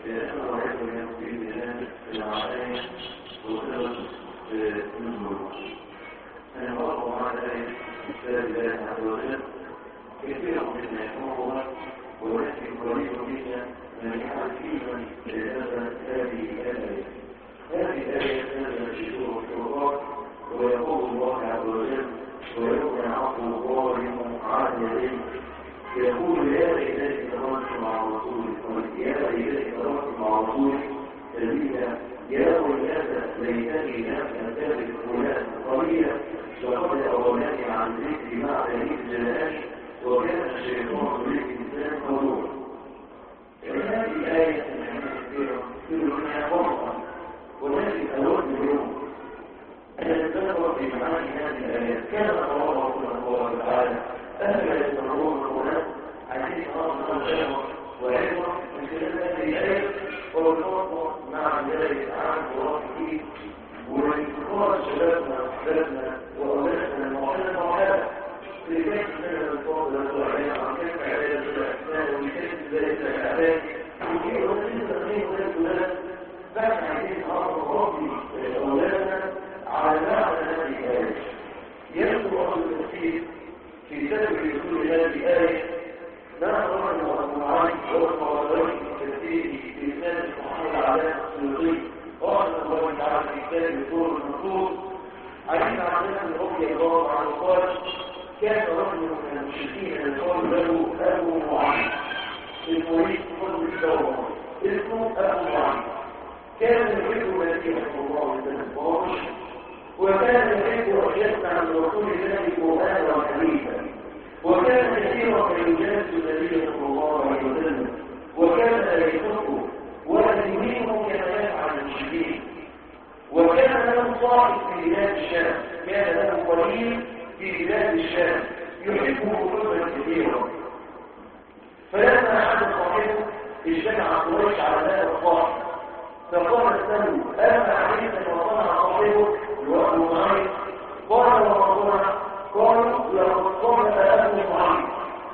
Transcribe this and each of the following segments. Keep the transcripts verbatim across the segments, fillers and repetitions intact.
أنه يكون في بلاد العالم وسبب النزول. أنا أقول على ذلك كتاب الله عز وجل كثير مما يكون ولكن قليل منا من يعرف فيه هذه الآية. هذه الآية نزلت في سورة الحجرات ويقول الله عز وجل ويوم عفو الظالم عن يديه يقول يا ليتني تركت مع رسولي يا ليتني تركت مع رسولي سبيلا يا ويلتى ليتني لم أتخذ فلانا قليلا لقد أضلني عن ذكري مع دليل جلالي وكان الشيطان للإنسان خذولا. هذه الآية كثيرة منها فرقا ولكن أود اليوم أن نتذكر في معاني هذه الآيات. كان الله سبحانه وتعالى أهلا يتنظرون القرآن عزيز الله سبحانه وعلمه من خلال هذه الآية والفرق مع ذلك عن قرآنه والانتقال شبابنا وأحبابنا وأولادنا المعلمة وحالة لكي نتنى الفضل والعلم عن كيف علاج الأسنان وكيف ذلك الأعلام وكيف نتنى تقنين ذلك الأولاد بعد عزيز الله ربي أولادنا على معنى هذه الآية. يذكر أهل التفسير في سبب رسول هذه الآية ما أمرنا وأمرعي وأمرعي في تفسيره في لسان محمد علام السيوطي وأن الله تعالى في كتاب سورة النصوص علينا عن رضي الله عنه قال كان رجل من المشركين يقال له أبو معين المريد فضل الدورة اسمه أبو معين كان يحب النبي صلى الله عليه وسلم وكان يحب أن يسمع من رسول الله قرآنا وحديثا وكان كثيرا يجالس النبي صلى الله عليه وسلم وكان لا يحبه ولا يهينه كما يفعل المشركين وكان له صاحب في بلاد الشام كان له قليل في بلاد الشام يحبه حبا كثيرا فلما عاد صاحبه اجتمع قريش على هذا الصاحب فقال له أما عليك أن وصنع صاحبه وأبو معين قال وما صنع قالوا لقد صنع أبو معين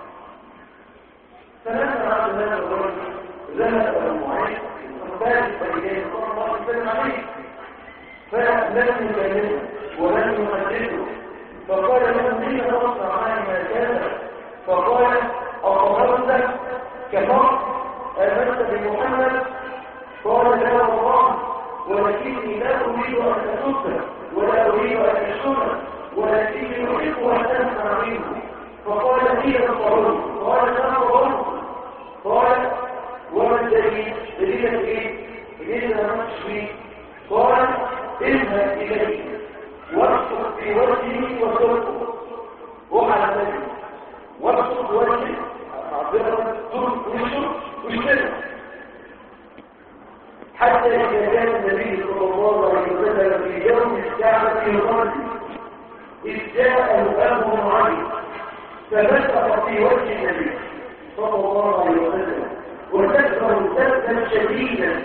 فلما عاد هذا الرجل ذهب أبو معين فقال فإليه صلى الله عليه وسلم عليه فلم يكلمه ولم يحدثه فقال له ليه تصنع معي ما كان فقال أطهرت كفرت آمنت بمحمد قال لا والله ولكني لا أريد أن أسد ولا أريد أن أشتم ولكني أحب أن أسمع منه فقال هي الصعود قال لا والله قال وما الدليل دليل ايه دليل ما تشفي قال اذهب إليه واكتب في وجهه وسرقه وعلى ذلك واكتب وجهه معذرة ترك وشه واشترك حتى إذا كان النبي صلى الله عليه وسلم في يوم الساعة في الغد إذ جاءه أبو معين فبدأ في وجه النبي صلى الله عليه وسلم وتكبر سبا شديدا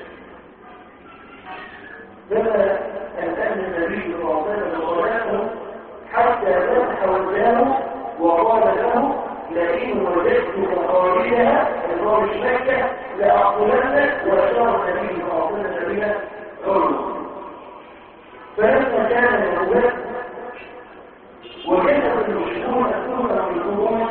فما أن النبي صلى الله عليه وسلم صلاته حتى فتح وجهه وقال له لئن وجدتك خارجها خارج مكة لأقولن وأشار النبي صلى الله عليه وسلم قوله فلما كان الأولاد وكانت المشركون أكثرها في القرون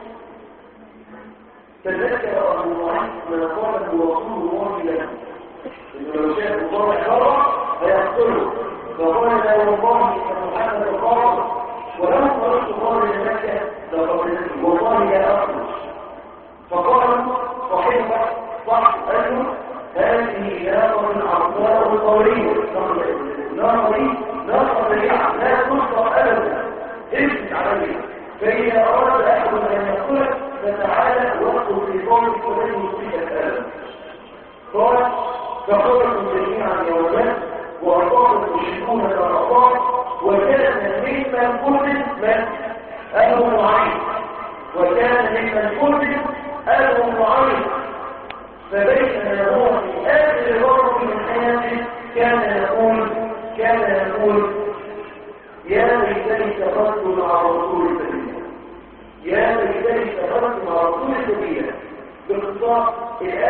تذكر أبو معين ما قاله رسول الله له إنه لو شاء الله حرة فيقتله فقال لا والله محمد قال ولو خرجت خارج مكة لقتلته والله لا أخرج فقال صحيح صح أنه هذه نار عطاء طريق نار نار طريقة لا تصدق أبدا امسك عليه فإذا أراد أحد أن يقتلك فتعالى واقتل في قومك ولن يصيبك أبدا قال فخرجوا جميعا يوما وأصاب المشركون الأرقام وكان ممن قتل من أبو معين وكان ممن قتل أبو معين فبينما هو في آخر وقت من حياته كان يقول كان يقول يا ليتني اتخذت مع رسول سبيلا يا ليتني اتخذت مع رسول سبيلا باختصار الآية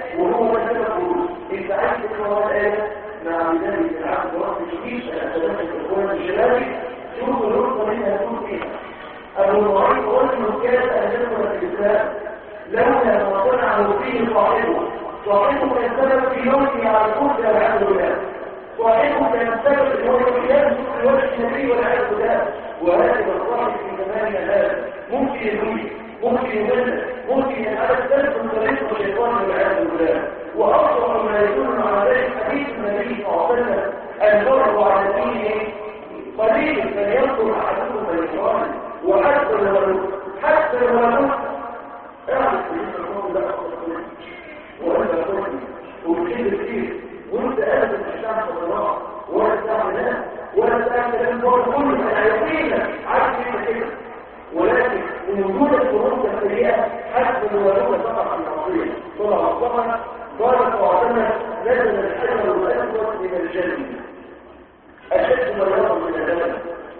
وهو سبب خروج. انت عايز تقرا الايه مع بدايه العبد ورب الجيش الاسلام الاخوان الشبابي، شوفوا النقطه اللي هتكون فيها. ابو نعيم قال انه كان اهلنا في الاسلام لولا ما صنعه فيه صاحبه، صاحبه كان سبب في يومه على الكفر والعياذ بالله، صاحبه كان سبب ان هو يخالف الوجه النبي والعياذ بالله. وهذا الصاحب في زماننا هذا ممكن يدوي، ممكن يمل، ممكن ينعرف سلف من طريق الشيطان والعياذ بالله. واصبح ما يكون على ذلك حديث النبي صلى الله عليه وسلم: المرء على دينه قليل فلينظر احدكم فليقال. وحتى لو حتى لو اعرف ان لا وانت تقول وكده كتير وانت قادر تشتغل في الله ولا تعمل ولا تعمل الامور كلها يقينا عارف كده كده. ولكن من وجود الظروف السيئه حتى لو لم تقع في المعصيه طلع الصبر ضارب وعدمه نزل الحجر والاسود من الجنه اشد ما يرى من الجنه.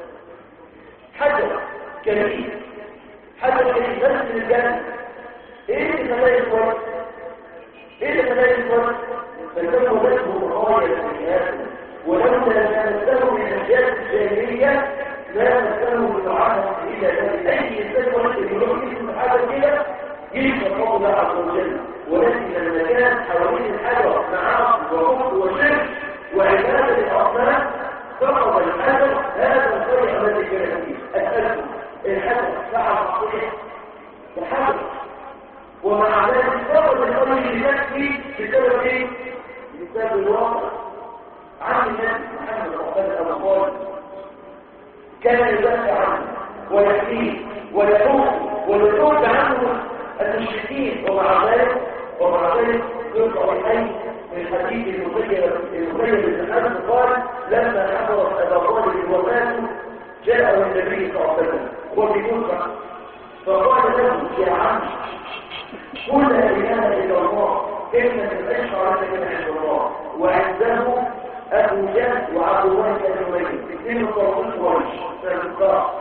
حجر كبير حجر كبير بس من الجنه. ايه اللي خلاه يتورط؟ ايه اللي خلاه يتورط؟ فكانوا بسه مخايا الحياه ولولا كانت له من الجهات الجاهليه لا نسأله بطعامه إلى ذلك. أي إنسان ولد يقول اسم حاجة كده يجب الله الله عز وجل. ولكن لما كان حوالين الحجر معاصي وكفر وشرك وعبادة الأصنام فقد الحجر هذا الخير الذي كان فيه. أسألكم الحجر فعل صحيح الحجر ومع ذلك فقد الخير اللي تكفي بسبب ايه؟ بسبب الواقع. عن النبي محمد صلى الله عليه وسلم كان يدافع عنه ويحميه ويحوم ويصد عنه المشركين. ومع ذلك ومع ذلك يلقى الحي من حديث المسيب بن حزم قال: لما حضرت ابا طالب الوفاه جاءه النبي صلى الله عليه وسلم وبكفر فقال له: يا عم قل لا اله الا الله كلمه اشعر من عند الله. وعنده أبو جهل وعبد الله بن أمية اثنين طرفين قريش فالقاع.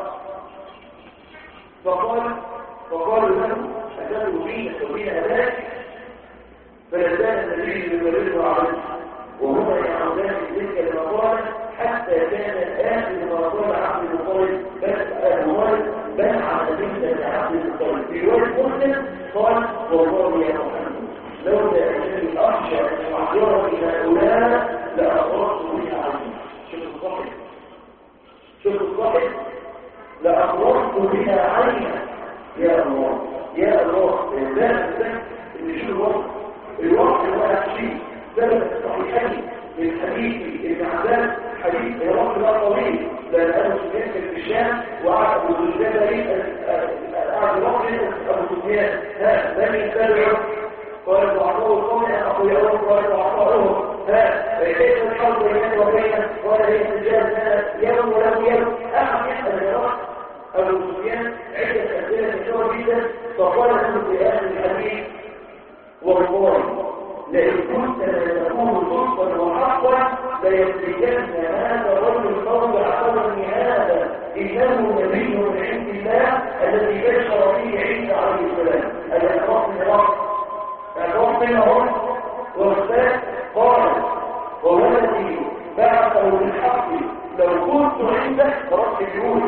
فقال فقالوا له: أتدروا فينا وفينا ذلك؟ فلزال النبي يبرر عليه وهما يعودان في تلك المقالة حتى كان آخر ما قال عبد المطلب بل بل على بنت عبد المطلب. في رواية مسلم قال: والله يا محمد لولا أنني أخشى أن أحضرني هؤلاء لأخرجت بها عني. شوف الصحيح شوف الصحيح لأخرجت بها عني. يا الله يا الله الإنسان اللي شو الوقت الوقت ولا شيء ثبت الصحيحين من حديث ابن عباس حديث الوقت لا طويل لأن أبو سفيان في الشام وقعد أبو سفيان قعد الوقت أبو سفيان ها من يتبعه قال: وعطوه القوم أخوياهم قال: وعطوه ها كيف الحرب بيننا وبينه؟ قال: ليس الرجال يوم وله يوم. أحد يسأل الرأس أبو سفيان عدة أسئلة كثيرة جدا فقال له في آخر الحديث: والله لئن كنت لا تكون صدقا وحقا ليمسكن هذا الرجل قول أعطاني هذا إنه نبي من عند الله الذي بشر فيه عيسى عليه السلام. الأخلاق من الأرض الأخلاق من الأرض والثالث قال: وولدي بعثه بالحق لو كنت عندك رب الجهود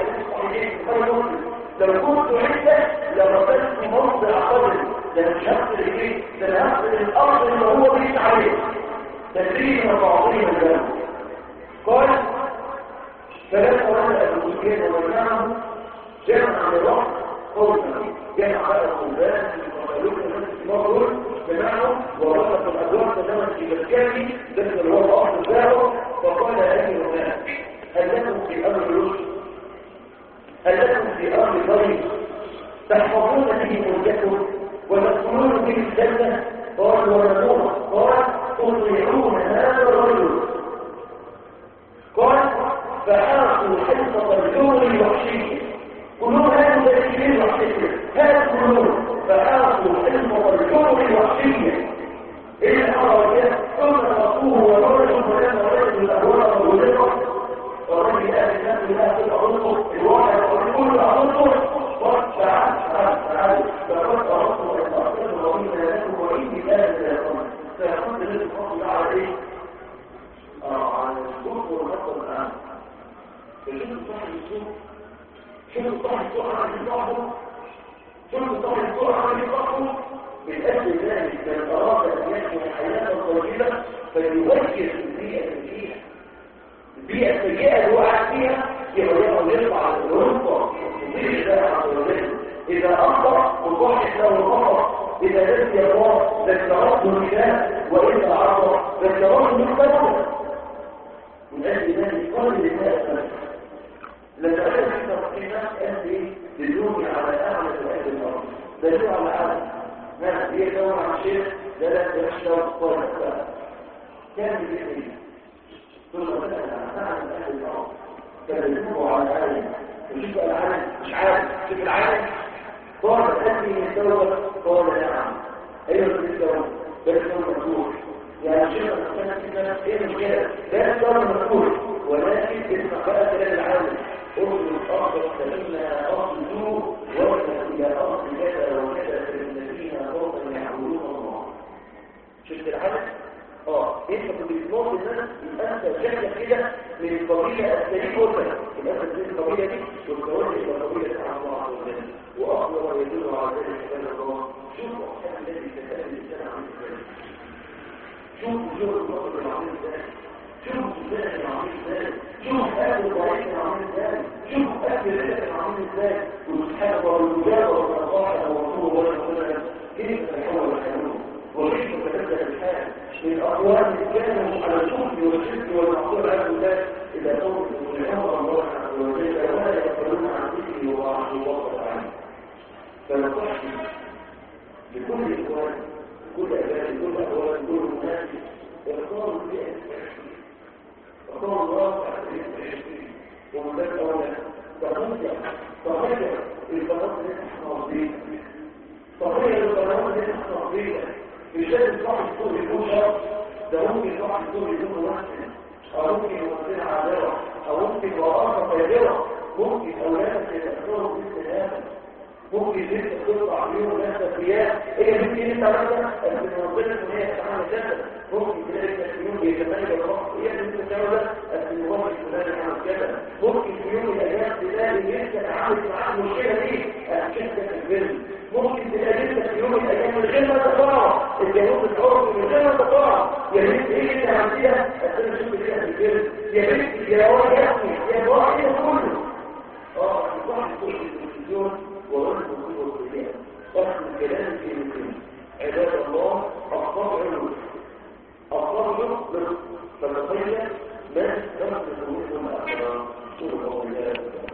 لو كنت عندك لرسلت موضع قدر ده مش هقتل ايه ده انا هقتل الارض اللي هو بيت عليه تدريب وتعظيم الجنة. قال: فلما ولد ابو سفيان ومنعه جمع الوقت قوله جمع بقى الخبان وقالوك الناس المرور جمعهم ورسل الادوار تماما في مكانه ذلك اللي هو الاصل بتاعه. فقال: ايها الناس هل لكم في امر الرشد؟ هل لكم في امر طيب تحفظون به ملككم وتدخلون به الجنه؟ قال: ونور. قال: تطيعون هذا الرجل. قال: فحاصوا حصه الجور الوحشيه كلهم هذا التأثير الوحشيه هذا كلهم فحاصوا حصه الجور الوحشيه إلا أرى ثم تقوه ورجل ولما رجل الأهوال والرزق والرجل آل الناس لا تتعرضه الواحد والكل أعرضه وارتعاد تعاد تعاد فقد أعرضه أن أعرضه وإن لكم وإني آل لا يقوم فشوف صاحب السوق شوف صاحب السوق عن صاحبه شوف صاحب السوق عن صاحبه من أجل ذلك من أراد أن يحيا حياة طويلة فليغير البيئة فيها البيئة السيئة اللي وقع فيها يغيرها ويرفع الرنطة ويضيع الله عز وجل إذا أخطأ وصحح له الخطأ إذا نسي الله ذكرته الإله وإذا عصى ذكرته المختلف من أجل ذلك قال لله لما أجل في ترقينا أنت تدوني على أعلى أهل الأرض دلوا على أعلى ناس يدور عن الشيخ لا لا يخشى الصالح كان بيحيي ثم بدأ عن أعلى أهل الأرض تدلوه على العالم وشوف العالم مش عالم شوف العالم قال أني يتوب قال نعم أيها الإسلام بل يتوب مفتوح يعني شيخ الإسلام كده إيه المشكلة لا يتوب مفتوح ولكن اسمع بقى كلام العالم أرض الأرض فإنها أرض نور وإنها إلى أرض كذا وكذا فإن فيها أرضا يعبدون الله شفت العالم؟ اه انت كنت بتموت الناس يبقى انت شكلك كده من القبيله السليم قلنا يبقى انت من القبيله دي والقبيله دي القبيله بتاع الله عز وجل واقوى يدل على ذلك كلام الله شوفوا احكام الذي تسال الانسان عن ذلك شوفوا جور البطل العظيم ازاي شوفوا الزاد العظيم ازاي شوف اهل الضعيف العظيم ازاي شوف اهل الرزق العظيم ازاي وسبحان الله والمجاوره والصالح والرسول الله صلى الله عليه وسلم كيف تحول الحلول وكيف تتبدل الحال من أقوال كانوا على الكفر والشرك والمعصية على الله إذا توقفوا لأمر الله عز وجل ولا يقبلون عن ذكره وعن الله تعالى فنصحي لكل إخوان كل أبان كل أخوان كل الناس اختاروا البيئة اختاروا الله عز وجل ومن ذلك أولا تغير تغير القرارات التي تحصل بها تغير القرارات التي تحصل بها مش لازم صاحب الصور يكون شرط ده ممكن صاحب الصور يكون ممثل او ممكن يمثل عداوه او ممكن وراءه طيبه ممكن اولادك يتاثروا بالسلامه ممكن لسه تطلع عليهم ناس اخياء هي ممكن انت مثلا المنظمه ان هي تتعامل كذا ممكن تلاقي تسميون بيتميز الرقم هي اللي انت بتعمل ده الموظف الفلاني عمل كذا ممكن في يوم من الايام تلاقي انت تعامل معاه المشكله دي كده في الفيلم ممكن تلاقي انت في يوم من الايام من غير ما تقرا الجنوب العربي من غير ما تقرا يا بنت ايه اللي عملتيها انا شفت فيها في الفيلم يا بنت يا ولد يا اخي يا ولد ايه كله اه صح في التلفزيون ورد الكتب والكليات فصل الكلام في المسلم عباد الله الصبر الصبر فتخيل ما تنفذ منهم الاخبار